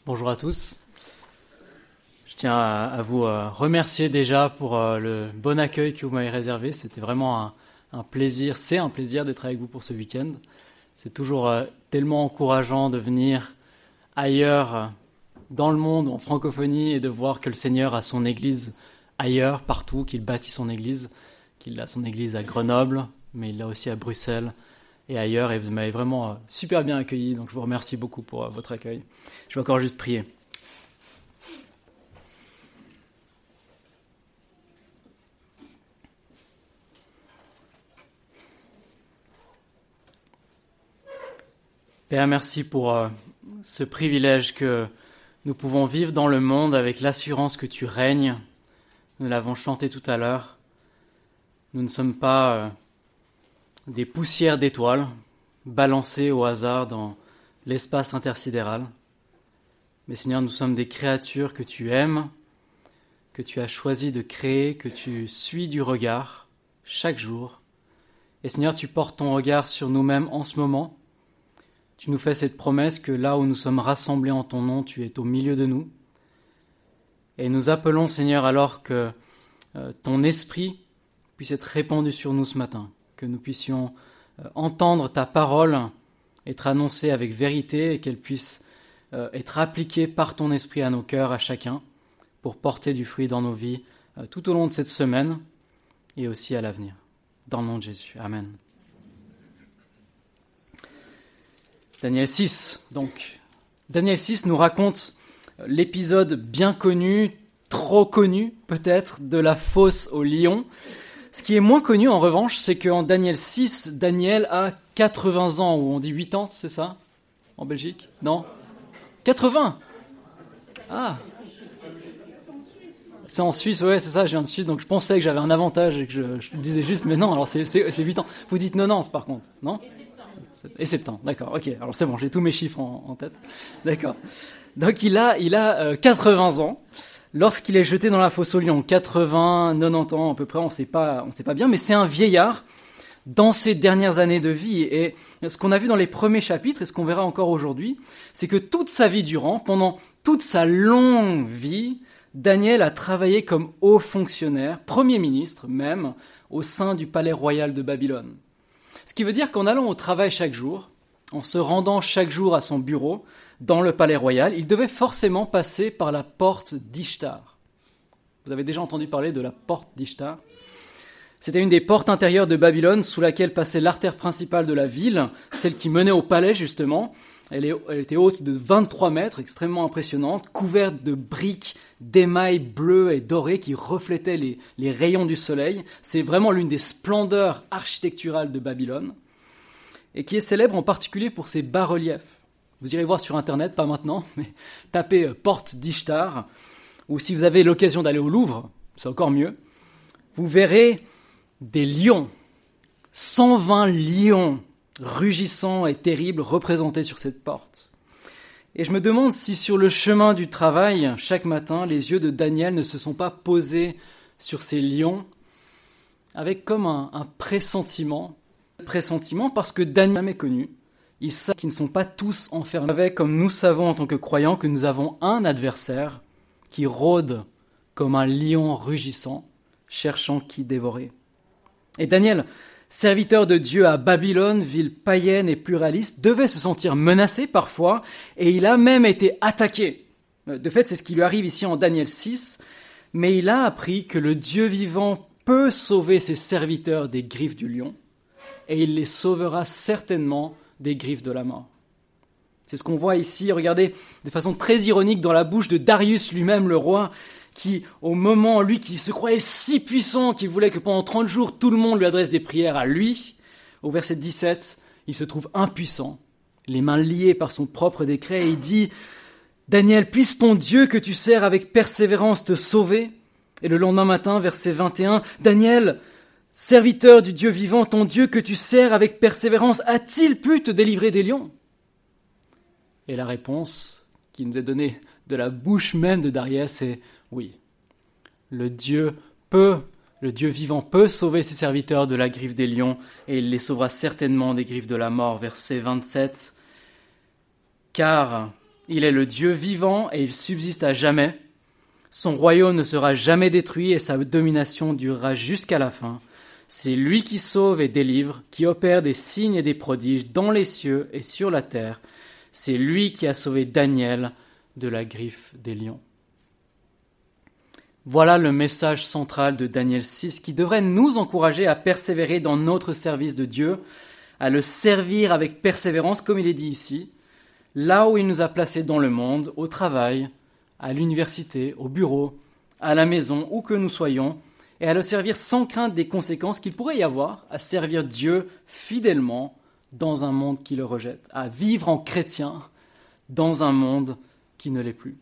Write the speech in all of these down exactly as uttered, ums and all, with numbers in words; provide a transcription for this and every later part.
Bonjour à tous. Je tiens à, à vous euh, remercier déjà pour euh, le bon accueil que vous m'avez réservé. C'était vraiment un, un plaisir, c'est un plaisir d'être avec vous pour ce week-end. C'est toujours euh, tellement encourageant de venir ailleurs euh, dans le monde, en francophonie, et de voir que le Seigneur a son église ailleurs, partout, qu'il bâtit son église, qu'il a son église à Grenoble, mais il l'a aussi à Bruxelles et ailleurs, et vous m'avez vraiment super bien accueilli, donc je vous remercie beaucoup pour votre accueil. Je vais encore juste prier. Père, merci pour euh, ce privilège que nous pouvons vivre dans le monde avec l'assurance que tu règnes. Nous l'avons chanté tout à l'heure. Nous ne sommes pas euh, des poussières d'étoiles balancées au hasard dans l'espace intersidéral. Mais Seigneur, nous sommes des créatures que tu aimes, que tu as choisi de créer, que tu suis du regard chaque jour. Et Seigneur, tu portes ton regard sur nous-mêmes en ce moment. Tu nous fais cette promesse que là où nous sommes rassemblés en ton nom, tu es au milieu de nous. Et nous appelons, Seigneur, alors que euh, ton esprit puisse être répandu sur nous ce matin, que nous puissions euh, entendre ta parole être annoncée avec vérité et qu'elle puisse euh, être appliquée par ton esprit à nos cœurs, à chacun, pour porter du fruit dans nos vies euh, tout au long de cette semaine et aussi à l'avenir. Dans le nom de Jésus. Amen. Daniel six, donc. Daniel six nous raconte l'épisode bien connu, trop connu peut-être, de la fosse au lion. Ce qui est moins connu en revanche, c'est qu'en Daniel six, Daniel a quatre-vingts ans, ou on dit huit ans, c'est ça, en Belgique? Non? quatre-vingts? Ah! C'est en Suisse, ouais, c'est ça, je viens de Suisse, donc je pensais que j'avais un avantage et que je, je le disais juste, mais non, alors c'est, c'est, c'est huit ans. Vous dites quatre-vingt-dix par contre, non? Et septembre, d'accord, ok, alors c'est bon, j'ai tous mes chiffres en, en tête, d'accord. Donc il a, il a euh, quatre-vingts ans, lorsqu'il est jeté dans la fosse au lion, quatre-vingts, quatre-vingt-dix ans à peu près, on sait pas, on sait pas bien, mais c'est un vieillard dans ses dernières années de vie. Et ce qu'on a vu dans les premiers chapitres, et ce qu'on verra encore aujourd'hui, c'est que toute sa vie durant, pendant toute sa longue vie, Daniel a travaillé comme haut fonctionnaire, premier ministre même, au sein du palais royal de Babylone. Ce qui veut dire qu'en allant au travail chaque jour, en se rendant chaque jour à son bureau, dans le palais royal, il devait forcément passer par la porte d'Ishtar. Vous avez déjà entendu parler de la porte d'Ishtar? C'était une des portes intérieures de Babylone sous laquelle passait l'artère principale de la ville, celle qui menait au palais justement. Elle, est, elle était haute de vingt-trois mètres, extrêmement impressionnante, couverte de briques d'émail bleu et doré qui reflétaient les, les rayons du soleil. C'est vraiment l'une des splendeurs architecturales de Babylone et qui est célèbre en particulier pour ses bas-reliefs. Vous irez voir sur Internet, pas maintenant, mais tapez euh, porte d'Ishtar, ou si vous avez l'occasion d'aller au Louvre, c'est encore mieux, vous verrez des lions, cent vingt lions rugissants et terribles représentés sur cette porte. Et je me demande si sur le chemin du travail, chaque matin, les yeux de Daniel ne se sont pas posés sur ces lions avec comme un, un pressentiment, pressentiment parce que Daniel n'a jamais connu. Ils savent qu'ils ne sont pas tous enfermés. Avec, comme nous savons en tant que croyants, que nous avons un adversaire qui rôde comme un lion rugissant, cherchant qui dévorer. Et Daniel, serviteur de Dieu à Babylone, ville païenne et pluraliste, devait se sentir menacé parfois, et il a même été attaqué. De fait, c'est ce qui lui arrive ici en Daniel six, mais il a appris que le Dieu vivant peut sauver ses serviteurs des griffes du lion, et il les sauvera certainement des griffes de la mort. C'est ce qu'on voit ici, regardez, de façon très ironique dans la bouche de Darius lui-même, le roi, qui, au moment, lui, qui se croyait si puissant qu'il voulait que pendant trente jours, tout le monde lui adresse des prières à lui, au verset dix-sept, il se trouve impuissant, les mains liées par son propre décret, et il dit « Daniel, puisse ton Dieu que tu sers avec persévérance te sauver ?» Et le lendemain matin, verset vingt et un, « Daniel, serviteur du Dieu vivant, ton Dieu que tu sers avec persévérance, a-t-il pu te délivrer des lions ?» Et la réponse qui nous est donnée de la bouche même de Darius est « Oui, le Dieu peut, le Dieu vivant peut sauver ses serviteurs de la griffe des lions et il les sauvera certainement des griffes de la mort. » Verset vingt-sept. « Car Il est le Dieu vivant et il subsiste à jamais. Son royaume ne sera jamais détruit et sa domination durera jusqu'à la fin. C'est lui qui sauve et délivre, qui opère des signes et des prodiges dans les cieux et sur la terre. C'est lui qui a sauvé Daniel de la griffe des lions. Voilà le message central de Daniel six qui devrait nous encourager à persévérer dans notre service de Dieu, à le servir avec persévérance comme il est dit ici, là où il nous a placés dans le monde, au travail, à l'université, au bureau, à la maison, où que nous soyons, et à le servir sans crainte des conséquences qu'il pourrait y avoir à servir Dieu fidèlement dans un monde qui le rejette, à vivre en chrétien dans un monde qui ne l'est plus.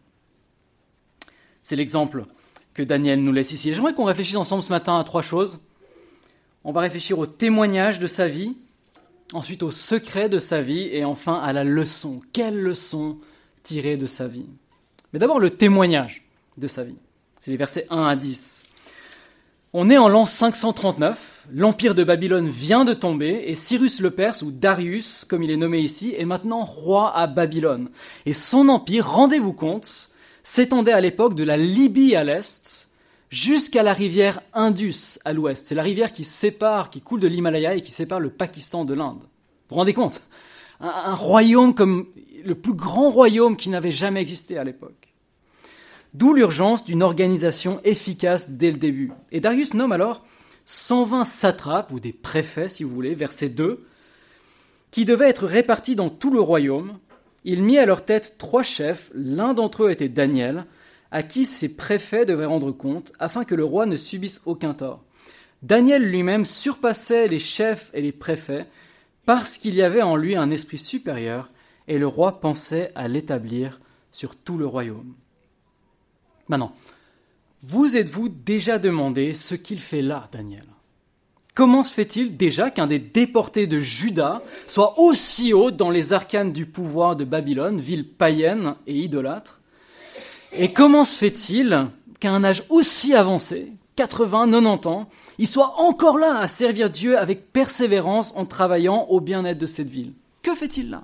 C'est l'exemple que Daniel nous laisse ici. Et j'aimerais qu'on réfléchisse ensemble ce matin à trois choses. On va réfléchir au témoignage de sa vie, ensuite au secret de sa vie, et enfin à la leçon. Quelle leçon tirer de sa vie ? Mais d'abord, le témoignage de sa vie. C'est les versets un à dix. On est en l'an cinq cent trente-neuf, l'empire de Babylone vient de tomber, et Cyrus le Perse, ou Darius, comme il est nommé ici, est maintenant roi à Babylone. Et son empire, rendez-vous compte, s'étendait à l'époque de la Libye à l'est, jusqu'à la rivière Indus à l'ouest. C'est la rivière qui sépare, qui coule de l'Himalaya et qui sépare le Pakistan de l'Inde. Vous vous rendez compte ? un, un royaume comme le plus grand royaume qui n'avait jamais existé à l'époque. D'où l'urgence d'une organisation efficace dès le début. Et Darius nomme alors cent vingt satrapes, ou des préfets si vous voulez, verset deux, qui devaient être répartis dans tout le royaume. Il mit à leur tête trois chefs, l'un d'entre eux était Daniel, à qui ces préfets devaient rendre compte, afin que le roi ne subisse aucun tort. Daniel lui-même surpassait les chefs et les préfets, parce qu'il y avait en lui un esprit supérieur, et le roi pensait à l'établir sur tout le royaume. Maintenant, vous êtes-vous déjà demandé ce qu'il fait là, Daniel ? Comment se fait-il déjà qu'un des déportés de Juda soit aussi haut dans les arcanes du pouvoir de Babylone, ville païenne et idolâtre ? Et comment se fait-il qu'à un âge aussi avancé, quatre-vingts, quatre-vingt-dix ans, il soit encore là à servir Dieu avec persévérance en travaillant au bien-être de cette ville ? Que fait-il là ?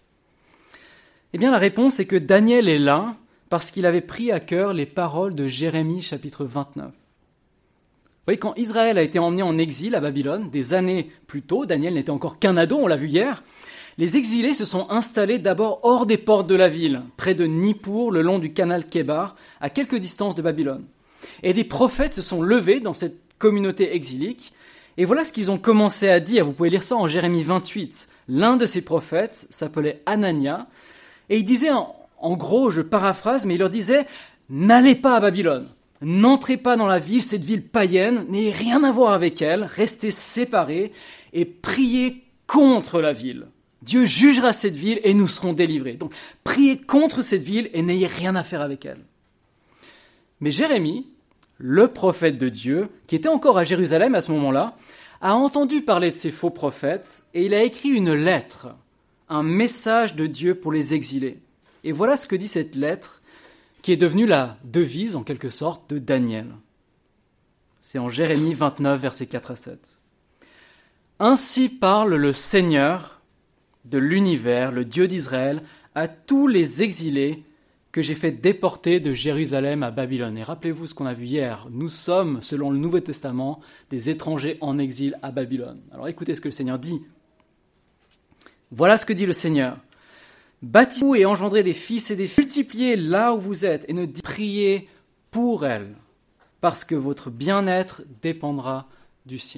Eh bien, la réponse est que Daniel est là parce qu'il avait pris à cœur les paroles de Jérémie chapitre vingt-neuf. Vous voyez, quand Israël a été emmené en exil à Babylone, des années plus tôt, Daniel n'était encore qu'un ado, on l'a vu hier, les exilés se sont installés d'abord hors des portes de la ville, près de Nippur, le long du canal Kébar, à quelques distances de Babylone. Et des prophètes se sont levés dans cette communauté exilique, et voilà ce qu'ils ont commencé à dire. Vous pouvez lire ça en Jérémie vingt-huit. L'un de ces prophètes s'appelait Anania, et il disait, en, en gros, je paraphrase, mais il leur disait « N'allez pas à Babylone, n'entrez pas dans la ville, cette ville païenne, n'ayez rien à voir avec elle, restez séparés et priez contre la ville. Dieu jugera cette ville et nous serons délivrés. Donc, priez contre cette ville et n'ayez rien à faire avec elle. » Mais Jérémie, le prophète de Dieu, qui était encore à Jérusalem à ce moment-là, a entendu parler de ces faux prophètes et il a écrit une lettre, un message de Dieu pour les exilés. Et voilà ce que dit cette lettre, qui est devenue la devise, en quelque sorte, de Daniel. C'est en Jérémie vingt-neuf, versets quatre à sept. « Ainsi parle le Seigneur de l'univers, le Dieu d'Israël, à tous les exilés que j'ai fait déporter de Jérusalem à Babylone. » Et rappelez-vous ce qu'on a vu hier. Nous sommes, selon le Nouveau Testament, des étrangers en exil à Babylone. Alors écoutez ce que le Seigneur dit. Voilà ce que dit le Seigneur. « Bâtissez-vous et engendrez des fils et des filles, multipliez là où vous êtes et ne priez pour elles, parce que votre bien-être dépendra du sien. »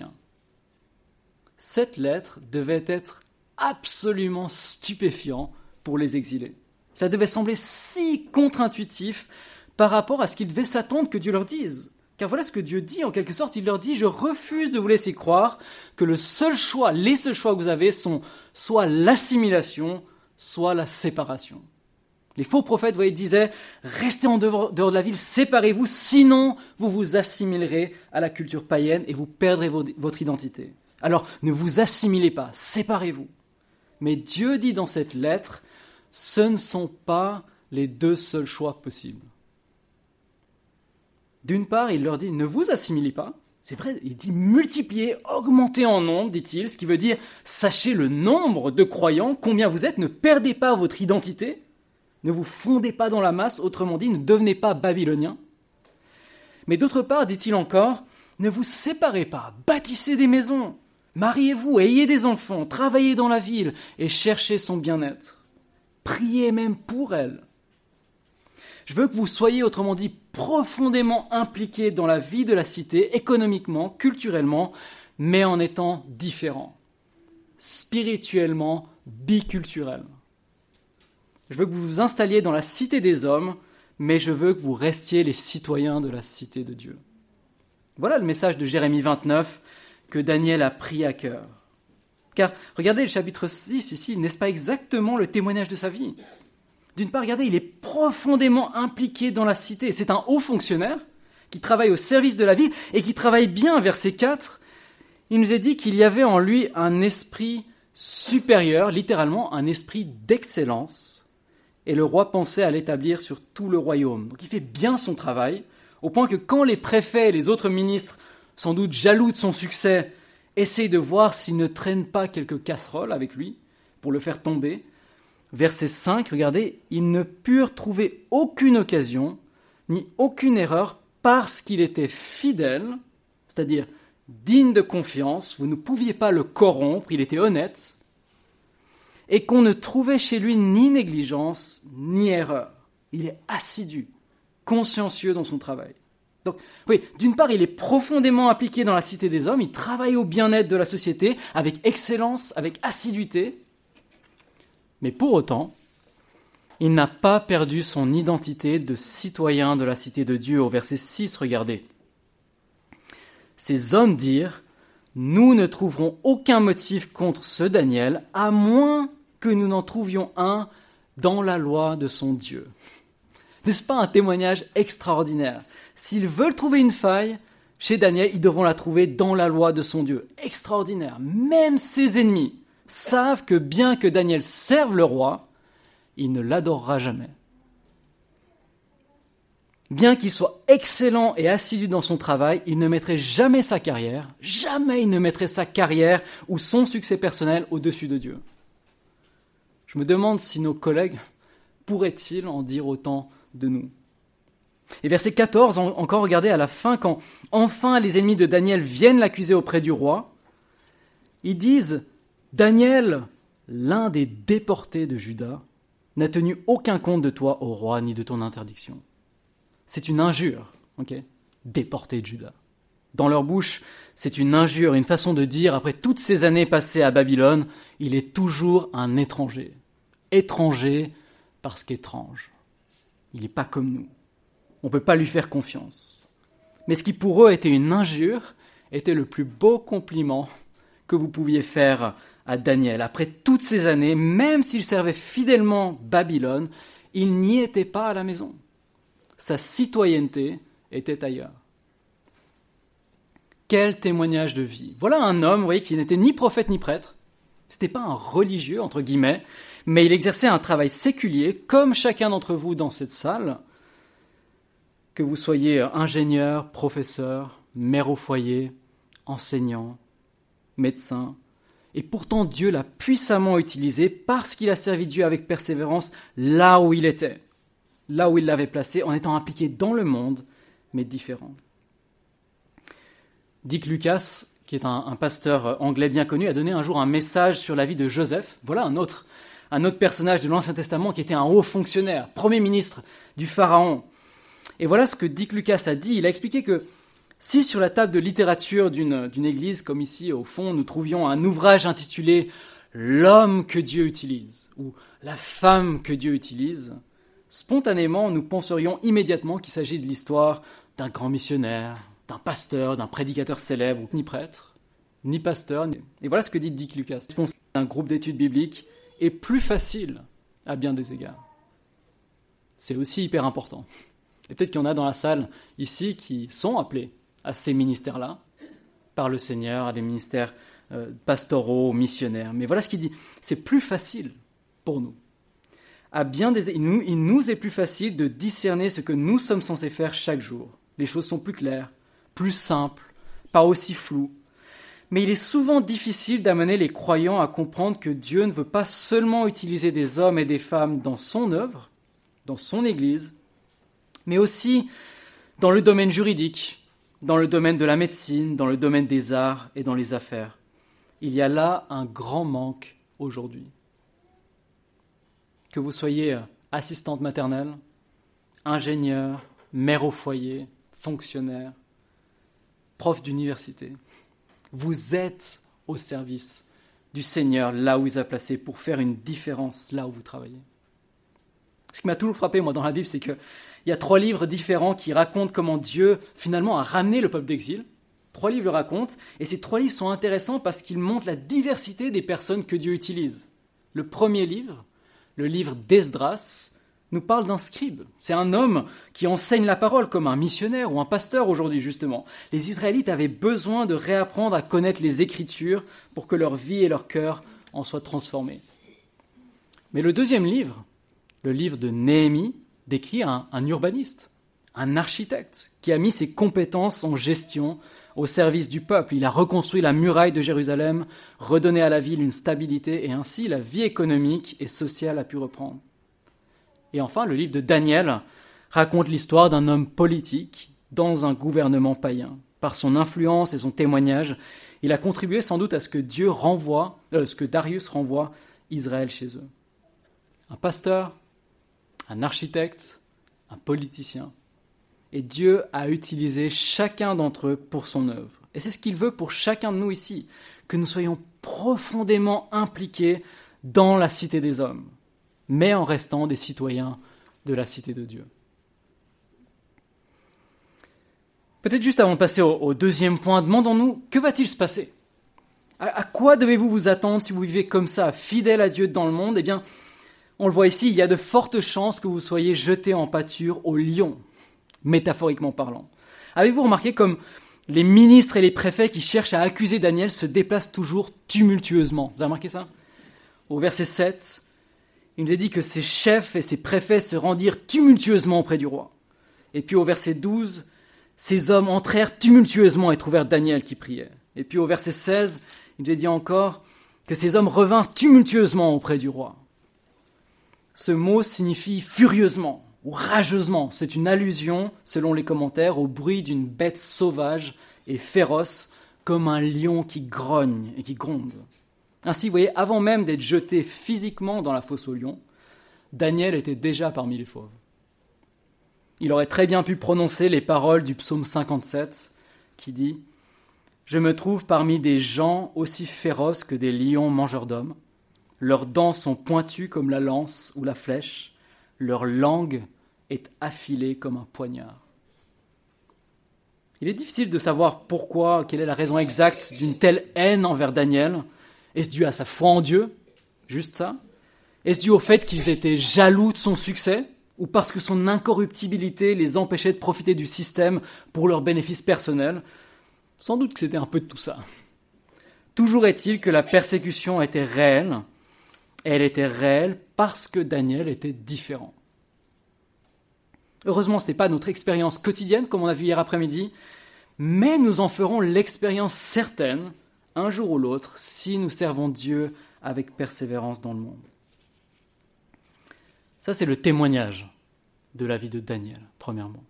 Cette lettre devait être absolument stupéfiant pour les exilés. Ça devait sembler si contre-intuitif par rapport à ce qu'ils devaient s'attendre que Dieu leur dise. Car voilà ce que Dieu dit, en quelque sorte, il leur dit « Je refuse de vous laisser croire que le seul choix, les seuls choix que vous avez sont soit l'assimilation, soit la séparation. » Les faux prophètes, vous voyez, disaient « Restez en dehors, dehors de la ville, séparez-vous, sinon vous vous assimilerez à la culture païenne et vous perdrez votre identité. Alors ne vous assimilez pas, séparez-vous. » Mais Dieu dit dans cette lettre « Ce ne sont pas les deux seuls choix possibles. » D'une part, il leur dit « Ne vous assimilez pas. » C'est vrai, il dit « Multipliez, augmentez en nombre, dit-il, ce qui veut dire « Sachez le nombre de croyants, combien vous êtes, ne perdez pas votre identité. » Ne vous fondez pas dans la masse, autrement dit, ne devenez pas babyloniens. Mais d'autre part, dit-il encore, ne vous séparez pas, bâtissez des maisons, mariez-vous, ayez des enfants, travaillez dans la ville et cherchez son bien-être. Priez même pour elle. Je veux que vous soyez, autrement dit, profondément impliqués dans la vie de la cité, économiquement, culturellement, mais en étant différents, spirituellement, biculturels. Je veux que vous vous installiez dans la cité des hommes, mais je veux que vous restiez les citoyens de la cité de Dieu. Voilà le message de Jérémie vingt-neuf que Daniel a pris à cœur. Car regardez le chapitre six ici, n'est-ce pas exactement le témoignage de sa vie ? D'une part, regardez, il est profondément impliqué dans la cité. C'est un haut fonctionnaire qui travaille au service de la ville et qui travaille bien. Verset quatre, il nous est dit qu'il y avait en lui un esprit supérieur, littéralement un esprit d'excellence. Et le roi pensait à l'établir sur tout le royaume. Donc il fait bien son travail, au point que quand les préfets et les autres ministres, sans doute jaloux de son succès, essayent de voir s'ils ne traînent pas quelques casseroles avec lui pour le faire tomber, verset cinq, regardez, ils ne purent trouver aucune occasion, ni aucune erreur, parce qu'il était fidèle, c'est-à-dire digne de confiance, vous ne pouviez pas le corrompre, il était honnête, et qu'on ne trouvait chez lui ni négligence, ni erreur. Il est assidu, consciencieux dans son travail. Donc, oui, d'une part, il est profondément impliqué dans la cité des hommes, il travaille au bien-être de la société, avec excellence, avec assiduité, mais pour autant, il n'a pas perdu son identité de citoyen de la cité de Dieu. Au verset six, regardez. Ces hommes dirent, « Nous ne trouverons aucun motif contre ce Daniel, à moins que nous n'en trouvions un dans la loi de son Dieu. » N'est-ce pas un témoignage extraordinaire ? S'ils veulent trouver une faille, chez Daniel, ils devront la trouver dans la loi de son Dieu. Extraordinaire. Même ses ennemis savent que bien que Daniel serve le roi, il ne l'adorera jamais. Bien qu'il soit excellent et assidu dans son travail, il ne mettrait jamais sa carrière, jamais il ne mettrait sa carrière ou son succès personnel au-dessus de Dieu. Je me demande si nos collègues pourraient-ils en dire autant de nous. Et verset quatorze, encore regardez à la fin, quand enfin les ennemis de Daniel viennent l'accuser auprès du roi, ils disent « Daniel, l'un des déportés de Juda, n'a tenu aucun compte de toi au roi ni de ton interdiction. » C'est une injure, ok ? Déporté de Juda. Dans leur bouche, c'est une injure, une façon de dire, après toutes ces années passées à Babylone, il est toujours un étranger. Étranger parce qu'étrange. Il n'est pas comme nous. On ne peut pas lui faire confiance. Mais ce qui pour eux était une injure, était le plus beau compliment que vous pouviez faire à Daniel. Après toutes ces années, même s'il servait fidèlement Babylone, il n'y était pas à la maison. Sa citoyenneté était ailleurs. Quel témoignage de vie. Voilà un homme, vous voyez, qui n'était ni prophète ni prêtre. Ce n'était pas un religieux, entre guillemets, mais il exerçait un travail séculier, comme chacun d'entre vous dans cette salle, que vous soyez ingénieur, professeur, mère au foyer, enseignant, médecin. Et pourtant, Dieu l'a puissamment utilisé parce qu'il a servi Dieu avec persévérance là où il était, là où il l'avait placé, en étant impliqué dans le monde, mais différent. Dick Lucas, qui est un, un pasteur anglais bien connu, a donné un jour un message sur la vie de Joseph. Voilà un autre, un autre personnage de l'Ancien Testament qui était un haut fonctionnaire, premier ministre du Pharaon. Et voilà ce que Dick Lucas a dit. Il a expliqué que si sur la table de littérature d'une, d'une église, comme ici au fond, nous trouvions un ouvrage intitulé « L'homme que Dieu utilise » ou « La femme que Dieu utilise », spontanément, nous penserions immédiatement qu'il s'agit de l'histoire d'un grand missionnaire, d'un pasteur, d'un prédicateur célèbre, ni prêtre, ni pasteur. Et voilà ce que dit Dick Lucas. Un groupe d'études bibliques est plus facile à bien des égards. C'est aussi hyper important. Et peut-être qu'il y en a dans la salle ici qui sont appelés à ces ministères-là, par le Seigneur, à des ministères euh, pastoraux, missionnaires. Mais voilà ce qu'il dit, c'est plus facile pour nous. À bien des, il, nous, il nous est plus facile de discerner ce que nous sommes censés faire chaque jour. Les choses sont plus claires, plus simples, pas aussi floues. Mais il est souvent difficile d'amener les croyants à comprendre que Dieu ne veut pas seulement utiliser des hommes et des femmes dans son œuvre, dans son Église, mais aussi dans le domaine juridique, dans le domaine de la médecine, dans le domaine des arts et dans les affaires. Il y a là un grand manque aujourd'hui. Que vous soyez assistante maternelle, ingénieur, mère au foyer, fonctionnaire, prof d'université, vous êtes au service du Seigneur là où il vous a placé pour faire une différence là où vous travaillez. Ce qui m'a toujours frappé, moi, dans la Bible, c'est qu'il y a trois livres différents qui racontent comment Dieu, finalement, a ramené le peuple d'exil. Trois livres le racontent, et ces trois livres sont intéressants parce qu'ils montrent la diversité des personnes que Dieu utilise. Le premier livre, le livre d'Esdras, nous parle d'un scribe. C'est un homme qui enseigne la parole comme un missionnaire ou un pasteur aujourd'hui, justement. Les Israélites avaient besoin de réapprendre à connaître les Écritures pour que leur vie et leur cœur en soient transformés. Mais le deuxième livre, le livre de Néhémie, décrit un, un urbaniste, un architecte qui a mis ses compétences en gestion au service du peuple. Il a reconstruit la muraille de Jérusalem, redonné à la ville une stabilité et ainsi la vie économique et sociale a pu reprendre. Et enfin, le livre de Daniel raconte l'histoire d'un homme politique dans un gouvernement païen. Par son influence et son témoignage, il a contribué sans doute à ce que Dieu renvoie, euh, ce que Darius renvoie Israël chez eux. Un pasteur, un architecte, un politicien. Et Dieu a utilisé chacun d'entre eux pour son œuvre. Et c'est ce qu'il veut pour chacun de nous ici, que nous soyons profondément impliqués dans la cité des hommes, mais en restant des citoyens de la cité de Dieu. Peut-être juste avant de passer au, au deuxième point, demandons-nous, que va-t-il se passer ? à, à quoi devez-vous vous attendre si vous vivez comme ça, fidèle à Dieu dans le monde ? Eh bien, on le voit ici, il y a de fortes chances que vous soyez jetés en pâture au lion, métaphoriquement parlant. Avez-vous remarqué comme les ministres et les préfets qui cherchent à accuser Daniel se déplacent toujours tumultueusement ? Vous avez remarqué ça ? Au verset sept, il nous est dit que ses chefs et ses préfets se rendirent tumultueusement auprès du roi. Et puis au verset douze, ces hommes entrèrent tumultueusement et trouvèrent Daniel qui priait. Et puis au verset seize, il nous est dit encore que ces hommes revinrent tumultueusement auprès du roi. Ce mot signifie furieusement ou rageusement. C'est une allusion, selon les commentaires, au bruit d'une bête sauvage et féroce, comme un lion qui grogne et qui gronde. Ainsi, vous voyez, avant même d'être jeté physiquement dans la fosse aux lions, Daniel était déjà parmi les fauves. Il aurait très bien pu prononcer les paroles du psaume cinquante-sept, qui dit « Je me trouve parmi des gens aussi féroces que des lions mangeurs d'hommes. Leurs dents sont pointues comme la lance ou la flèche. Leur langue est affilée comme un poignard. » Il est difficile de savoir pourquoi, quelle est la raison exacte d'une telle haine envers Daniel. Est-ce dû à sa foi en Dieu ? Juste ça ? Est-ce dû au fait qu'ils étaient jaloux de son succès ? Ou parce que son incorruptibilité les empêchait de profiter du système pour leur bénéfice personnel ? Sans doute que c'était un peu de tout ça. Toujours est-il que la persécution était réelle. Et elle était réelle parce que Daniel était différent. Heureusement, ce n'est pas notre expérience quotidienne, comme on a vu hier après-midi, mais nous en ferons l'expérience certaine, un jour ou l'autre, si nous servons Dieu avec persévérance dans le monde. Ça, c'est le témoignage de la vie de Daniel, premièrement.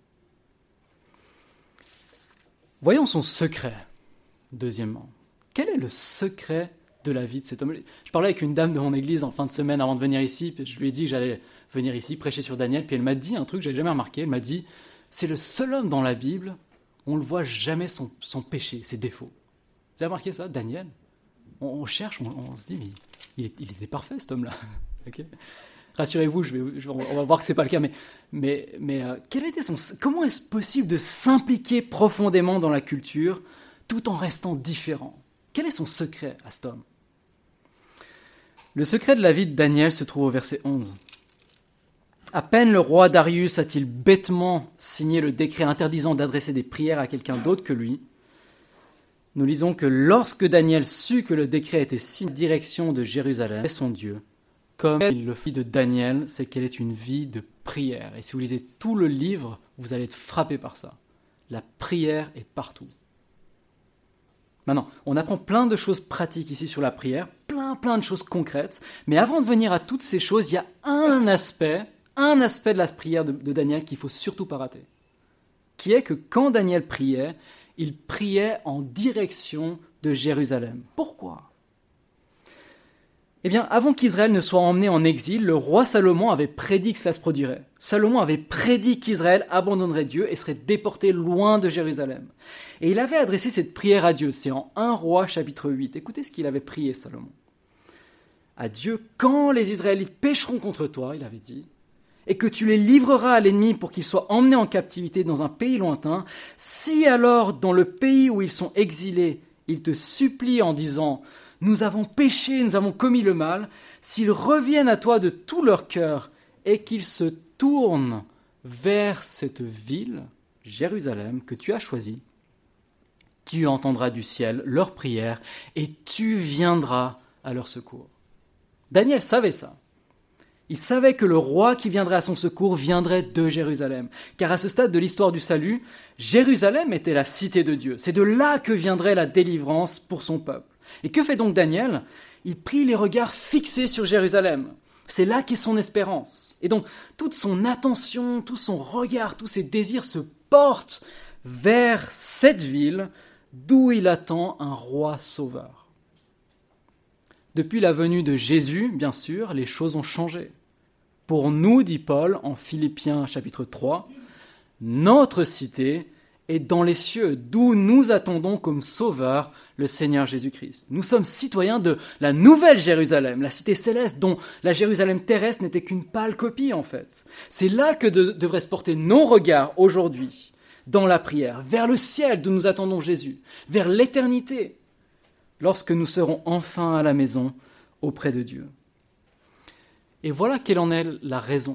Voyons son secret, deuxièmement. Quel est le secret de la vie de cet homme ? Je parlais avec une dame de mon église en fin de semaine avant de venir ici, puis je lui ai dit que j'allais venir ici prêcher sur Daniel, puis elle m'a dit un truc que je n'avais jamais remarqué. Elle m'a dit, c'est le seul homme dans la Bible, on ne le voit jamais son, son péché, ses défauts. Vous avez remarqué ça, Daniel ? on, on cherche, on, on se dit, mais il, il était parfait cet homme-là. Okay. Rassurez-vous, je vais, je, on va voir que ce n'est pas le cas, mais, mais, mais euh, quel était son, comment est-ce possible de s'impliquer profondément dans la culture tout en restant différent ? Quel est son secret à cet homme ? Le secret de la vie de Daniel se trouve au verset onze. À peine le roi Darius a-t-il bêtement signé le décret interdisant d'adresser des prières à quelqu'un d'autre que lui, nous lisons que lorsque Daniel sut que le décret était signé en direction de Jérusalem, son Dieu, comme il le fit de Daniel, c'est qu'elle est une vie de prière. Et si vous lisez tout le livre, vous allez être frappé par ça. La prière est partout. Maintenant, on apprend plein de choses pratiques ici sur la prière, plein, plein de choses concrètes. Mais avant de venir à toutes ces choses, il y a un aspect, un aspect de la prière de, de Daniel qu'il ne faut surtout pas rater, qui est que quand Daniel priait, il priait en direction de Jérusalem. Pourquoi ? Eh bien, avant qu'Israël ne soit emmené en exil, le roi Salomon avait prédit que cela se produirait. Salomon avait prédit qu'Israël abandonnerait Dieu et serait déporté loin de Jérusalem. Et il avait adressé cette prière à Dieu. C'est en premier Roi chapitre huit. Écoutez ce qu'il avait prié, Salomon. À Dieu, quand les Israélites pécheront contre toi, il avait dit, et que tu les livreras à l'ennemi pour qu'ils soient emmenés en captivité dans un pays lointain, si alors dans le pays où ils sont exilés, ils te supplient en disant « Nous avons péché, nous avons commis le mal », s'ils reviennent à toi de tout leur cœur et qu'ils se tournent vers cette ville, Jérusalem, que tu as choisie, tu entendras du ciel leurs prières et tu viendras à leur secours. Daniel savait ça. Il savait que le roi qui viendrait à son secours viendrait de Jérusalem. Car à ce stade de l'histoire du salut, Jérusalem était la cité de Dieu. C'est de là que viendrait la délivrance pour son peuple. Et que fait donc Daniel ? Il prit les regards fixés sur Jérusalem. C'est là qu'est son espérance. Et donc, toute son attention, tout son regard, tous ses désirs se portent vers cette ville d'où il attend un roi sauveur. Depuis la venue de Jésus, bien sûr, les choses ont changé. Pour nous, dit Paul en Philippiens chapitre trois, notre cité est dans les cieux, d'où nous attendons comme sauveur le Seigneur Jésus-Christ. Nous sommes citoyens de la nouvelle Jérusalem, la cité céleste dont la Jérusalem terrestre n'était qu'une pâle copie en fait. C'est là que de, devraient se porter nos regards aujourd'hui, dans la prière, vers le ciel d'où nous attendons Jésus, vers l'éternité, lorsque nous serons enfin à la maison auprès de Dieu. Et voilà quelle en est la raison.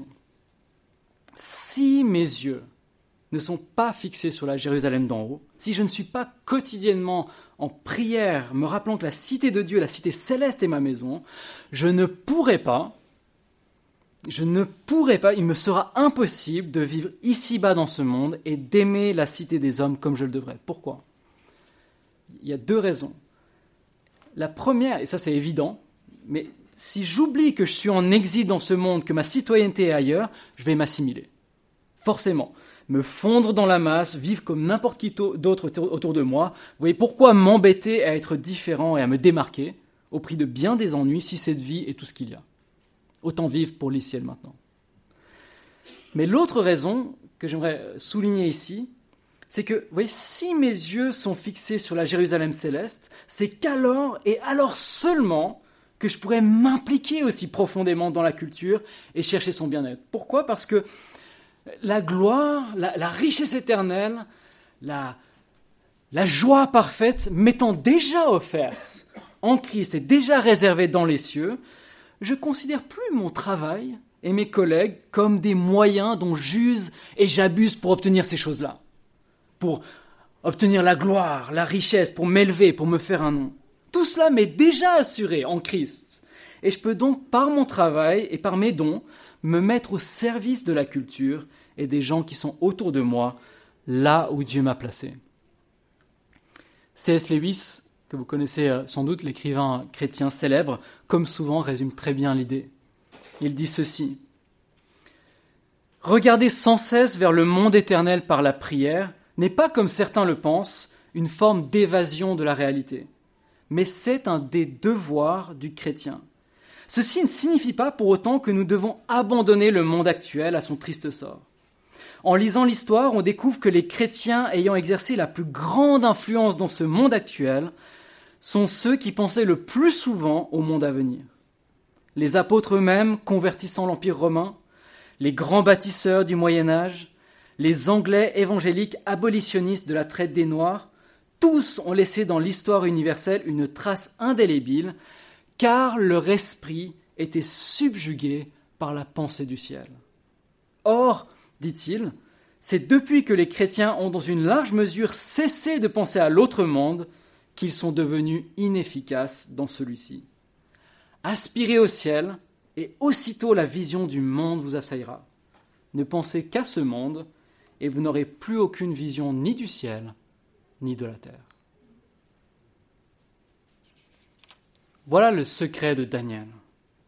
Si mes yeux ne sont pas fixés sur la Jérusalem d'en haut, si je ne suis pas quotidiennement en prière, me rappelant que la cité de Dieu, la cité céleste est ma maison, je ne pourrai pas, je ne pourrai pas, il me sera impossible de vivre ici-bas dans ce monde et d'aimer la cité des hommes comme je le devrais. Pourquoi ? Il y a deux raisons. La première, et ça c'est évident, mais si j'oublie que je suis en exil dans ce monde, que ma citoyenneté est ailleurs, je vais m'assimiler. Forcément. Me fondre dans la masse, vivre comme n'importe qui d'autre autour de moi. Vous voyez, pourquoi m'embêter à être différent et à me démarquer au prix de bien des ennuis si cette vie est tout ce qu'il y a ? Autant vivre pour les ciels maintenant. Mais l'autre raison que j'aimerais souligner ici, c'est que, vous voyez, si mes yeux sont fixés sur la Jérusalem céleste, c'est qu'alors, et alors seulement, que je pourrais m'impliquer aussi profondément dans la culture et chercher son bien-être. Pourquoi ? Parce que la gloire, la, la richesse éternelle, la, la joie parfaite m'étant déjà offerte en Christ et déjà réservée dans les cieux, je ne considère plus mon travail et mes collègues comme des moyens dont j'use et j'abuse pour obtenir ces choses-là, pour obtenir la gloire, la richesse, pour m'élever, pour me faire un nom. Tout cela m'est déjà assuré en Christ. Et je peux donc, par mon travail et par mes dons, me mettre au service de la culture et des gens qui sont autour de moi, là où Dieu m'a placé. C S Lewis, que vous connaissez sans doute, l'écrivain chrétien célèbre, comme souvent résume très bien l'idée. Il dit ceci : « Regarder sans cesse vers le monde éternel par la prière n'est pas, comme certains le pensent, une forme d'évasion de la réalité. Mais c'est un des devoirs du chrétien. Ceci ne signifie pas pour autant que nous devons abandonner le monde actuel à son triste sort. En lisant l'histoire, on découvre que les chrétiens ayant exercé la plus grande influence dans ce monde actuel sont ceux qui pensaient le plus souvent au monde à venir. Les apôtres eux-mêmes convertissant l'Empire romain, les grands bâtisseurs du Moyen-Âge, les Anglais évangéliques abolitionnistes de la traite des Noirs, tous ont laissé dans l'histoire universelle une trace indélébile, car leur esprit était subjugué par la pensée du ciel. Or, dit-il, c'est depuis que les chrétiens ont dans une large mesure cessé de penser à l'autre monde qu'ils sont devenus inefficaces dans celui-ci. Aspirez au ciel, et aussitôt la vision du monde vous assaillera. Ne pensez qu'à ce monde, et vous n'aurez plus aucune vision ni du ciel, ni de la terre. Voilà le secret de Daniel.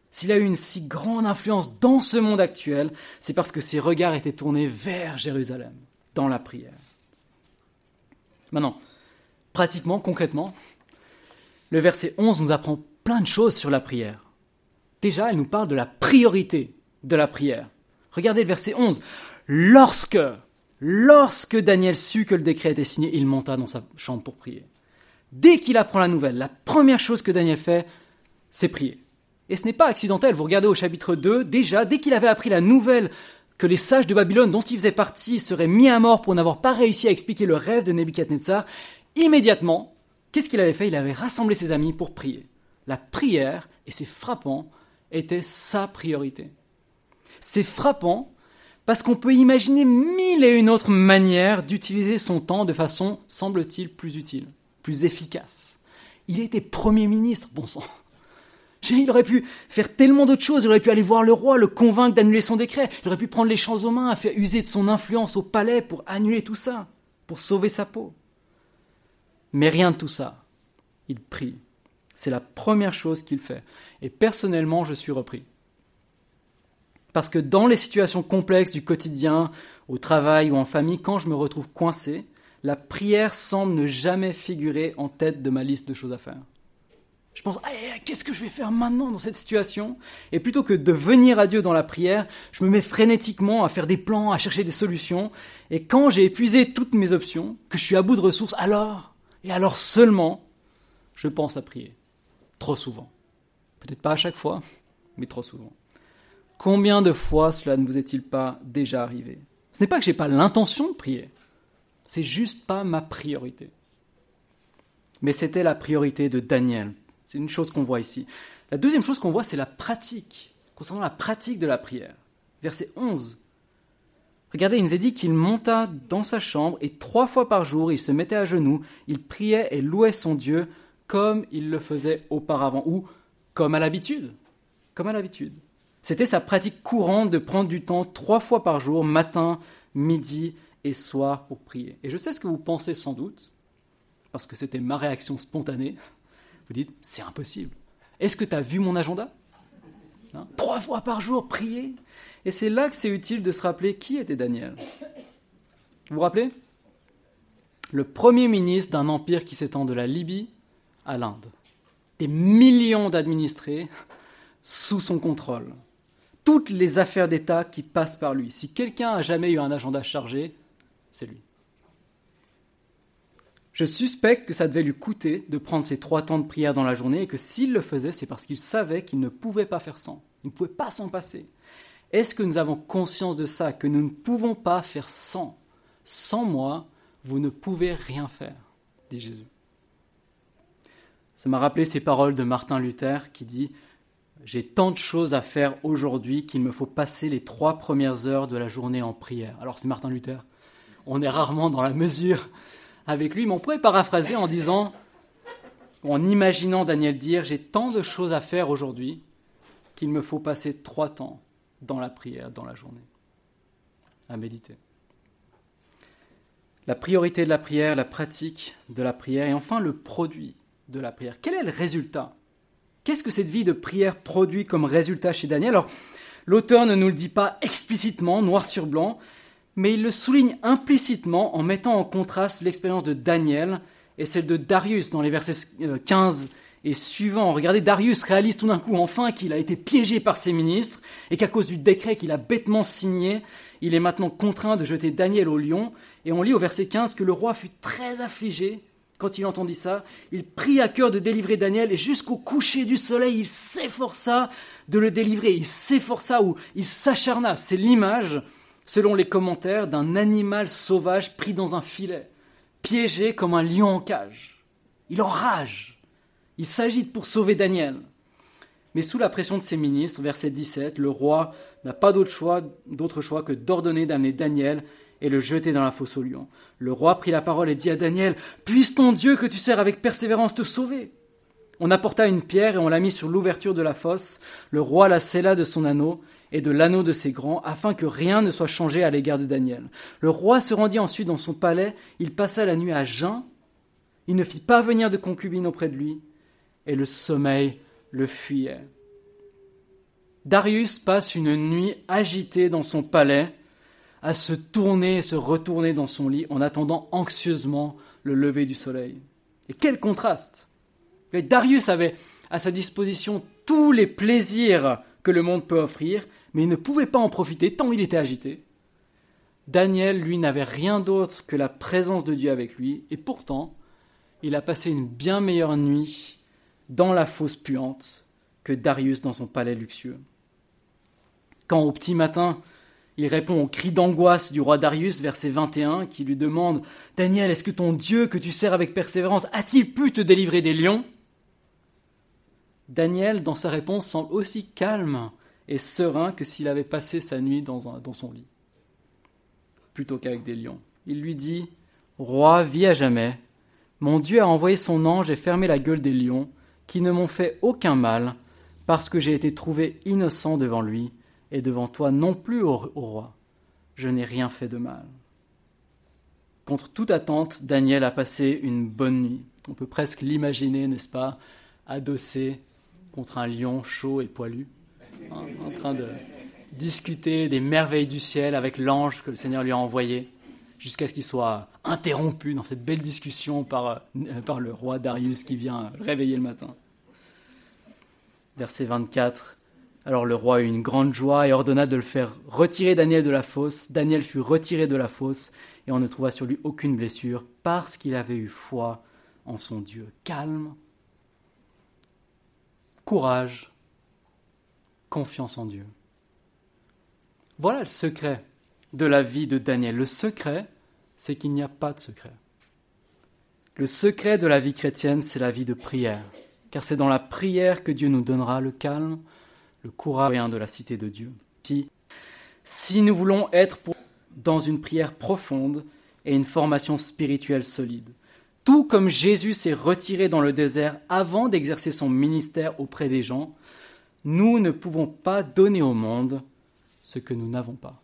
S'il a eu une si grande influence dans ce monde actuel, c'est parce que ses regards étaient tournés vers Jérusalem, dans la prière. Maintenant, pratiquement, concrètement, le verset onze nous apprend plein de choses sur la prière. Déjà, elle nous parle de la priorité de la prière. Regardez le verset onze. Lorsque, lorsque Daniel sut que le décret était signé, il monta dans sa chambre pour prier. Dès qu'il apprend la nouvelle, la première chose que Daniel fait, c'est prier. Et ce n'est pas accidentel. Vous regardez au chapitre deux, déjà, dès qu'il avait appris la nouvelle que les sages de Babylone dont il faisait partie seraient mis à mort pour n'avoir pas réussi à expliquer le rêve de Nebuchadnezzar, immédiatement, qu'est-ce qu'il avait fait? Il avait rassemblé ses amis pour prier. La prière, et c'est frappant, était sa priorité. C'est frappant parce qu'on peut imaginer mille et une autres manières d'utiliser son temps de façon, semble-t-il, plus utile, plus efficace. Il était Premier ministre, bon sang. Il aurait pu faire tellement d'autres choses, il aurait pu aller voir le roi, le convaincre d'annuler son décret, il aurait pu prendre les choses aux mains, faire user de son influence au palais pour annuler tout ça, pour sauver sa peau. Mais rien de tout ça. Il prie. C'est la première chose qu'il fait. Et personnellement, je suis repris. Parce que dans les situations complexes du quotidien, au travail ou en famille, quand je me retrouve coincé, la prière semble ne jamais figurer en tête de ma liste de choses à faire. Je pense, hey, qu'est-ce que je vais faire maintenant dans cette situation? Et plutôt que de venir à Dieu dans la prière, je me mets frénétiquement à faire des plans, à chercher des solutions. Et quand j'ai épuisé toutes mes options, que je suis à bout de ressources, alors, et alors seulement, je pense à prier. Trop souvent. Peut-être pas à chaque fois, mais trop souvent. Combien de fois cela ne vous est-il pas déjà arrivé? Ce n'est pas que je n'ai pas l'intention de prier. C'est juste pas ma priorité. Mais c'était la priorité de Daniel. C'est une chose qu'on voit ici. La deuxième chose qu'on voit, c'est la pratique, concernant la pratique de la prière. Verset onze. Regardez, il nous est dit qu'il monta dans sa chambre et trois fois par jour, il se mettait à genoux, il priait et louait son Dieu comme il le faisait auparavant, ou comme à l'habitude. Comme à l'habitude. C'était sa pratique courante de prendre du temps trois fois par jour, matin, midi et soir pour prier. Et je sais ce que vous pensez sans doute, parce que c'était ma réaction spontanée. Vous dites, c'est impossible. Est-ce que tu as vu mon agenda? hein Trois fois par jour, prier. Et c'est là que c'est utile de se rappeler qui était Daniel. Vous vous rappelez? Le premier ministre d'un empire qui s'étend de la Libye à l'Inde. Des millions d'administrés sous son contrôle. Toutes les affaires d'État qui passent par lui. Si quelqu'un a jamais eu un agenda chargé, c'est lui. Je suspecte que ça devait lui coûter de prendre ses trois temps de prière dans la journée et que s'il le faisait, c'est parce qu'il savait qu'il ne pouvait pas faire sans. Il ne pouvait pas s'en passer. Est-ce que nous avons conscience de ça, que nous ne pouvons pas faire sans? Sans moi, vous ne pouvez rien faire, dit Jésus. Ça m'a rappelé ces paroles de Martin Luther qui dit « J'ai tant de choses à faire aujourd'hui qu'il me faut passer les trois premières heures de la journée en prière. » Alors c'est Martin Luther. On est rarement dans la mesure avec lui, mais on pourrait paraphraser en disant, en imaginant Daniel dire « J'ai tant de choses à faire aujourd'hui qu'il me faut passer trois temps dans la prière, dans la journée, à méditer. » La priorité de la prière, la pratique de la prière, et enfin le produit de la prière. Quel est le résultat? Qu'est-ce que cette vie de prière produit comme résultat chez Daniel? Alors, l'auteur ne nous le dit pas explicitement, noir sur blanc, mais il le souligne implicitement en mettant en contraste l'expérience de Daniel et celle de Darius dans les versets quinze et suivants. Regardez, Darius réalise tout d'un coup enfin qu'il a été piégé par ses ministres et qu'à cause du décret qu'il a bêtement signé, il est maintenant contraint de jeter Daniel au lion. Et on lit au verset quinze que le roi fut très affligé quand il entendit ça. Il prit à cœur de délivrer Daniel et jusqu'au coucher du soleil, il s'efforça de le délivrer. Il s'efforça ou il s'acharna. C'est l'image, selon les commentaires, d'un animal sauvage pris dans un filet, piégé comme un lion en cage. Il enrage. Il s'agite pour sauver Daniel. Mais sous la pression de ses ministres, verset dix-sept, le roi n'a pas d'autre choix, d'autre choix que d'ordonner d'amener Daniel et le jeter dans la fosse aux lions. Le roi prit la parole et dit à Daniel, « Puisse ton Dieu que tu sers avec persévérance te sauver !» On apporta une pierre et on la mit sur l'ouverture de la fosse. Le roi la scella de son anneau et de l'anneau de ses grands, afin que rien ne soit changé à l'égard de Daniel. Le roi se rendit ensuite dans son palais, il passa la nuit à jeun, il ne fit pas venir de concubine auprès de lui, et le sommeil le fuyait. Darius passe une nuit agitée dans son palais, à se tourner et se retourner dans son lit en attendant anxieusement le lever du soleil. Et quel contraste! Et Darius avait à sa disposition tous les plaisirs que le monde peut offrir, mais il ne pouvait pas en profiter tant il était agité. Daniel, lui, n'avait rien d'autre que la présence de Dieu avec lui, et pourtant, il a passé une bien meilleure nuit dans la fosse puante que Darius dans son palais luxueux. Quand au petit matin, il répond au cri d'angoisse du roi Darius, verset vingt et un, qui lui demande « Daniel, est-ce que ton Dieu que tu sers avec persévérance a-t-il pu te délivrer des lions ?» Daniel, dans sa réponse, semble aussi calme et serein que s'il avait passé sa nuit dans, un, dans son lit, plutôt qu'avec des lions. Il lui dit « Roi, vis à jamais. Mon Dieu a envoyé son ange et fermé la gueule des lions, qui ne m'ont fait aucun mal, parce que j'ai été trouvé innocent devant lui, et devant toi non plus, ô, ô roi. Je n'ai rien fait de mal. » Contre toute attente, Daniel a passé une bonne nuit. On peut presque l'imaginer, n'est-ce pas, adossé contre un lion chaud et poilu, hein, en train de discuter des merveilles du ciel avec l'ange que le Seigneur lui a envoyé, jusqu'à ce qu'il soit interrompu dans cette belle discussion par, par le roi Darius qui vient le réveiller le matin. Verset vingt-quatre. Alors le roi eut une grande joie et ordonna de le faire retirer Daniel de la fosse. Daniel fut retiré de la fosse et on ne trouva sur lui aucune blessure parce qu'il avait eu foi en son Dieu. Calme, courage, confiance en Dieu. Voilà le secret de la vie de Daniel. Le secret, c'est qu'il n'y a pas de secret. Le secret de la vie chrétienne, c'est la vie de prière. Car c'est dans la prière que Dieu nous donnera le calme, le courage de la cité de Dieu. Si, si nous voulons être pour, dans une prière profonde et une formation spirituelle solide, tout comme Jésus s'est retiré dans le désert avant d'exercer son ministère auprès des gens, nous ne pouvons pas donner au monde ce que nous n'avons pas.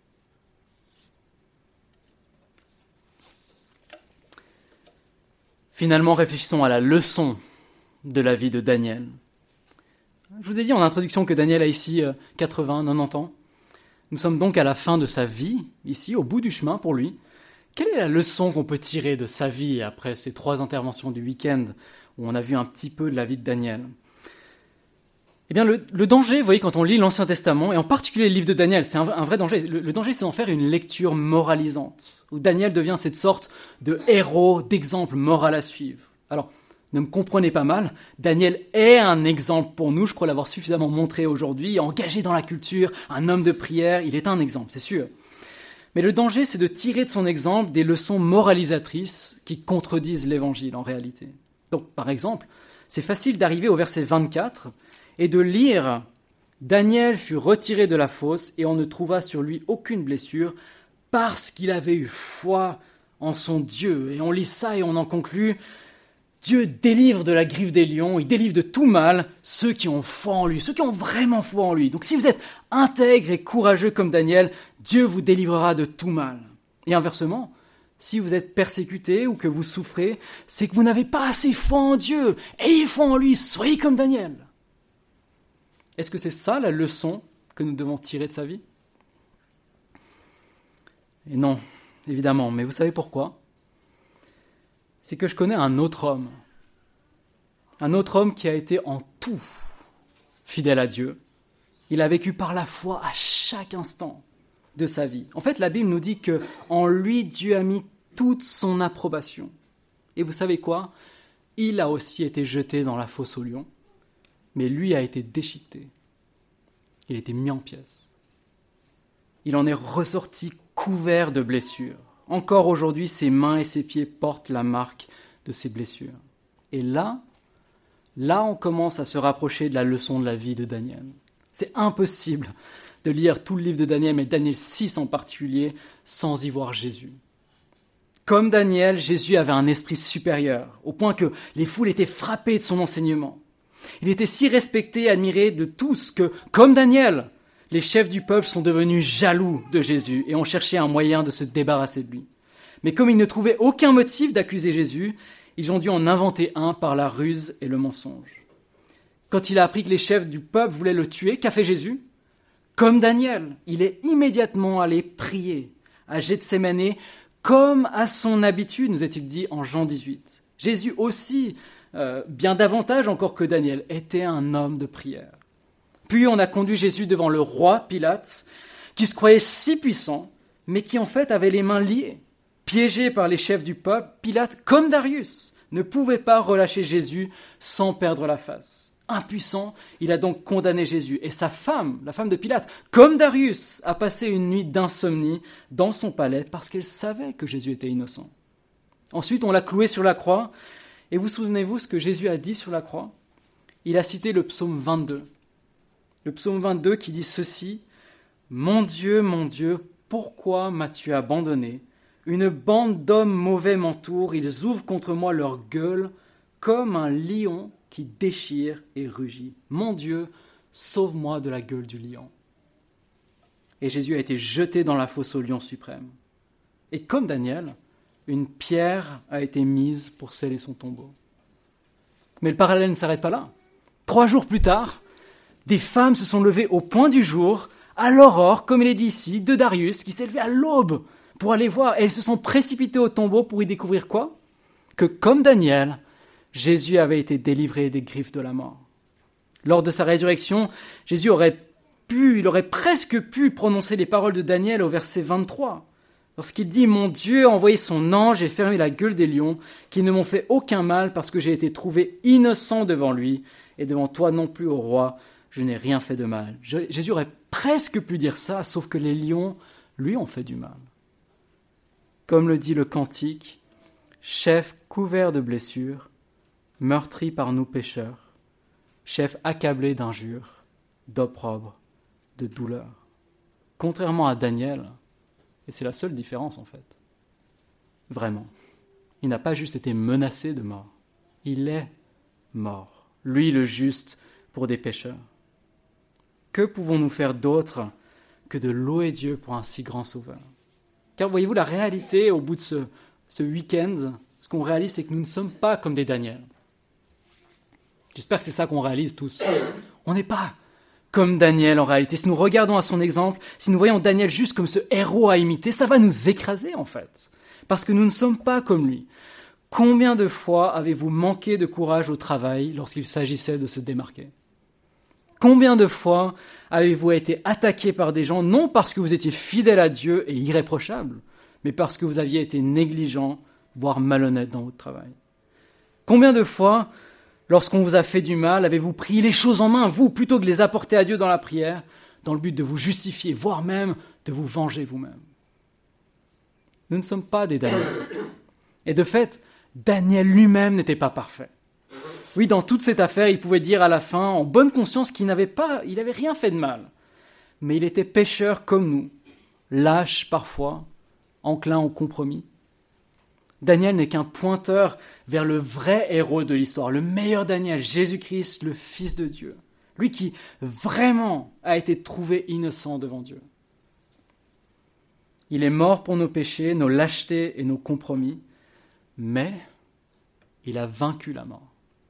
Finalement, réfléchissons à la leçon de la vie de Daniel. Je vous ai dit en introduction que Daniel a ici quatre-vingts, quatre-vingt-dix ans. Nous sommes donc à la fin de sa vie, ici, au bout du chemin pour lui. Quelle est la leçon qu'on peut tirer de sa vie après ces trois interventions du week-end où on a vu un petit peu de la vie de Daniel ? Eh bien, le, le danger, vous voyez, quand on lit l'Ancien Testament, et en particulier le livre de Daniel, c'est un, un vrai danger. Le, le danger, c'est d'en faire une lecture moralisante, où Daniel devient cette sorte de héros, d'exemple moral à suivre. Alors, ne me comprenez pas mal, Daniel est un exemple pour nous, je crois l'avoir suffisamment montré aujourd'hui, engagé dans la culture, un homme de prière, il est un exemple, c'est sûr. Mais le danger, c'est de tirer de son exemple des leçons moralisatrices qui contredisent l'Évangile en réalité. Donc, par exemple, c'est facile d'arriver au verset vingt-quatre et de lire « Daniel fut retiré de la fosse et on ne trouva sur lui aucune blessure parce qu'il avait eu foi en son Dieu. » Et on lit ça et on en conclut « Dieu délivre de la griffe des lions, il délivre de tout mal ceux qui ont foi en lui, ceux qui ont vraiment foi en lui. » Donc si vous êtes intègre et courageux comme Daniel, Dieu vous délivrera de tout mal. Et inversement, si vous êtes persécuté ou que vous souffrez, c'est que vous n'avez pas assez foi en Dieu. Ayez foi en lui, soyez comme Daniel. Est-ce que c'est ça la leçon que nous devons tirer de sa vie ? Et non, évidemment, mais vous savez pourquoi ? C'est que je connais un autre homme, un autre homme qui a été en tout fidèle à Dieu. Il a vécu par la foi à chaque instant de sa vie. En fait, la Bible nous dit que en lui, Dieu a mis toute son approbation. Et vous savez quoi ? Il a aussi été jeté dans la fosse aux lions, mais lui a été déchiqueté. Il a été mis en pièces. Il en est ressorti couvert de blessures. Encore aujourd'hui, ses mains et ses pieds portent la marque de ses blessures. Et là, là, on commence à se rapprocher de la leçon de la vie de Daniel. C'est impossible de lire tout le livre de Daniel, mais Daniel six en particulier, sans y voir Jésus. Comme Daniel, Jésus avait un esprit supérieur, au point que les foules étaient frappées de son enseignement. Il était si respecté et admiré de tous que, comme Daniel, les chefs du peuple sont devenus jaloux de Jésus et ont cherché un moyen de se débarrasser de lui. Mais comme ils ne trouvaient aucun motif d'accuser Jésus, ils ont dû en inventer un par la ruse et le mensonge. Quand il a appris que les chefs du peuple voulaient le tuer, qu'a fait Jésus ? Comme Daniel, il est immédiatement allé prier à Gethsémane, comme à son habitude, nous est-il dit en Jean dix-huit. Jésus aussi, euh, bien davantage encore que Daniel, était un homme de prière. Puis on a conduit Jésus devant le roi Pilate, qui se croyait si puissant, mais qui en fait avait les mains liées. Piégé par les chefs du peuple, Pilate, comme Darius, ne pouvait pas relâcher Jésus sans perdre la face. Impuissant, il a donc condamné Jésus. Et sa femme, la femme de Pilate, comme Darius, a passé une nuit d'insomnie dans son palais parce qu'elle savait que Jésus était innocent. Ensuite, on l'a cloué sur la croix. Et vous souvenez-vous ce que Jésus a dit sur la croix ? Il a cité le psaume vingt-deux. Le psaume vingt-deux qui dit ceci : « Mon Dieu, mon Dieu, pourquoi m'as-tu abandonné ? Une bande d'hommes mauvais m'entoure, ils ouvrent contre moi leur gueule comme un lion qui déchire et rugit. Mon Dieu, sauve-moi de la gueule du lion. » Et Jésus a été jeté dans la fosse au lion suprême. Et comme Daniel, une pierre a été mise pour sceller son tombeau. Mais le parallèle ne s'arrête pas là. Trois jours plus tard, des femmes se sont levées au point du jour, à l'aurore, comme il est dit ici, de Darius, qui s'est levé à l'aube pour aller voir. Et elles se sont précipitées au tombeau pour y découvrir quoi ? Que comme Daniel, Jésus avait été délivré des griffes de la mort. Lors de sa résurrection, Jésus aurait pu, il aurait presque pu prononcer les paroles de Daniel au verset vingt-trois. Lorsqu'il dit « Mon Dieu a envoyé son ange et fermé la gueule des lions, qui ne m'ont fait aucun mal parce que j'ai été trouvé innocent devant lui, et devant toi non plus, ô roi, je n'ai rien fait de mal. » Jésus aurait presque pu dire ça, sauf que les lions lui ont fait du mal. Comme le dit le cantique, « Chef couvert de blessures, meurtri par nous pécheurs, chef accablé d'injures, d'opprobre, de douleur. » Contrairement à Daniel, et c'est la seule différence en fait, vraiment, il n'a pas juste été menacé de mort, il est mort, lui le juste pour des pécheurs. Que pouvons-nous faire d'autre que de louer Dieu pour un si grand sauveur ? Car voyez-vous, la réalité au bout de ce, ce week-end, ce qu'on réalise, c'est que nous ne sommes pas comme des Daniel. J'espère que c'est ça qu'on réalise tous. On n'est pas comme Daniel en réalité. Si nous regardons à son exemple, si nous voyons Daniel juste comme ce héros à imiter, ça va nous écraser en fait. Parce que nous ne sommes pas comme lui. Combien de fois avez-vous manqué de courage au travail lorsqu'il s'agissait de se démarquer ? Combien de fois avez-vous été attaqué par des gens, non parce que vous étiez fidèle à Dieu et irréprochable, mais parce que vous aviez été négligent, voire malhonnête dans votre travail ? Combien de fois, lorsqu'on vous a fait du mal, avez-vous pris les choses en main, vous, plutôt que de les apporter à Dieu dans la prière, dans le but de vous justifier, voire même de vous venger vous-même ? Nous ne sommes pas des Daniel. Et de fait, Daniel lui-même n'était pas parfait. Oui, dans toute cette affaire, il pouvait dire à la fin, en bonne conscience, qu'il n'avait pas, il n'avait rien fait de mal. Mais il était pécheur comme nous, lâche parfois, enclin au compromis. Daniel n'est qu'un pointeur vers le vrai héros de l'histoire, le meilleur Daniel, Jésus-Christ, le Fils de Dieu. Lui qui vraiment a été trouvé innocent devant Dieu. Il est mort pour nos péchés, nos lâchetés et nos compromis, mais il a vaincu la mort.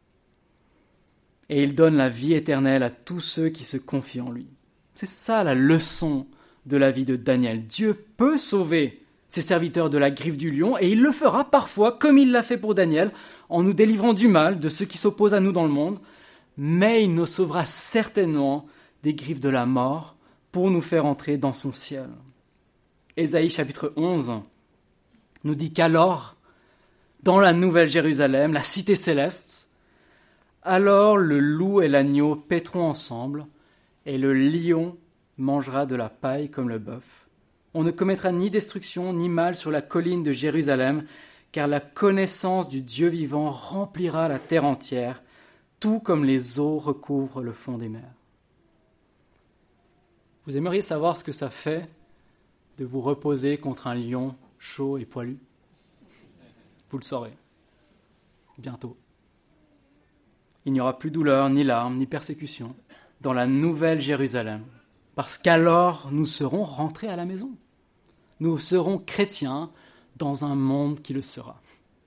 Et il donne la vie éternelle à tous ceux qui se confient en lui. C'est ça la leçon de la vie de Daniel. Dieu peut sauver ses serviteurs de la griffe du lion, et il le fera parfois, comme il l'a fait pour Daniel, en nous délivrant du mal, de ceux qui s'opposent à nous dans le monde, mais il nous sauvera certainement des griffes de la mort pour nous faire entrer dans son ciel. Ésaïe chapitre onze nous dit qu'alors, dans la nouvelle Jérusalem, la cité céleste, alors le loup et l'agneau paîtront ensemble, et le lion mangera de la paille comme le bœuf. On ne commettra ni destruction ni mal sur la colline de Jérusalem, car la connaissance du Dieu vivant remplira la terre entière, tout comme les eaux recouvrent le fond des mers. Vous aimeriez savoir ce que ça fait de vous reposer contre un lion chaud et poilu ? Vous le saurez. Bientôt. Il n'y aura plus douleur, ni larmes, ni persécution dans la nouvelle Jérusalem, parce qu'alors nous serons rentrés à la maison. Nous serons chrétiens dans un monde qui le sera.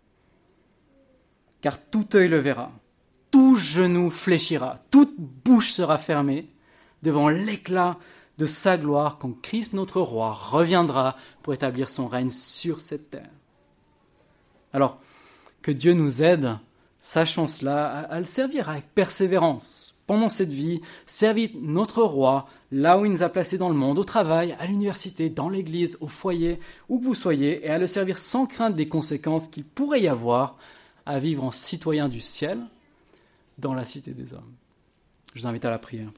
Car tout œil le verra, tout genou fléchira, toute bouche sera fermée devant l'éclat de sa gloire quand Christ notre roi reviendra pour établir son règne sur cette terre. Alors, que Dieu nous aide, sachant cela, à, à le servir avec persévérance. Pendant cette vie, servir notre roi là où il nous a placés dans le monde, au travail, à l'université, dans l'église, au foyer, où que vous soyez, et à le servir sans crainte des conséquences qu'il pourrait y avoir à vivre en citoyen du ciel dans la cité des hommes. Je vous invite à la prière.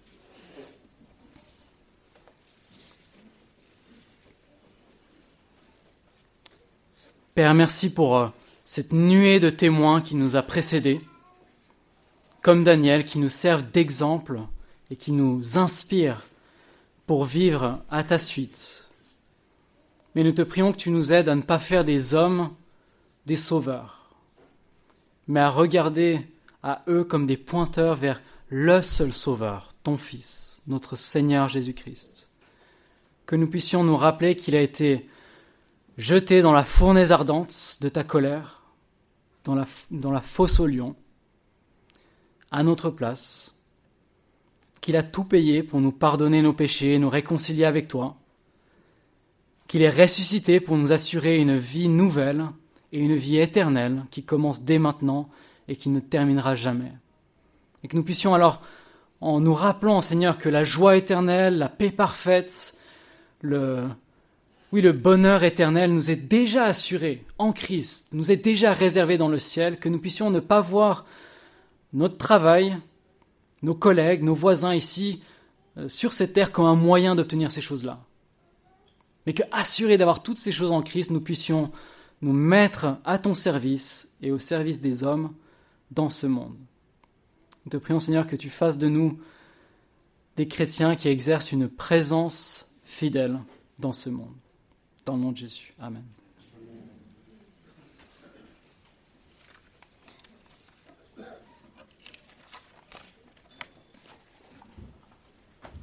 Père, merci pour euh, cette nuée de témoins qui nous a précédés, comme Daniel, qui nous servent d'exemple et qui nous inspirent pour vivre à ta suite. Mais nous te prions que tu nous aides à ne pas faire des hommes des sauveurs, mais à regarder à eux comme des pointeurs vers le seul sauveur, ton Fils, notre Seigneur Jésus-Christ. Que nous puissions nous rappeler qu'il a été jeté dans la fournaise ardente de ta colère, dans la, dans la fosse aux lions, à notre place, qu'il a tout payé pour nous pardonner nos péchés et nous réconcilier avec toi, qu'il est ressuscité pour nous assurer une vie nouvelle et une vie éternelle qui commence dès maintenant et qui ne terminera jamais. Et que nous puissions alors, en nous rappelant, Seigneur, que la joie éternelle, la paix parfaite, le, oui, le bonheur éternel nous est déjà assuré en Christ, nous est déjà réservé dans le ciel, que nous puissions ne pas voir notre travail, nos collègues, nos voisins ici, euh, sur cette terre comme un moyen d'obtenir ces choses-là. Mais que, assurés d'avoir toutes ces choses en Christ, nous puissions nous mettre à ton service et au service des hommes dans ce monde. Nous te prions, Seigneur, que tu fasses de nous des chrétiens qui exercent une présence fidèle dans ce monde. Dans le nom de Jésus. Amen.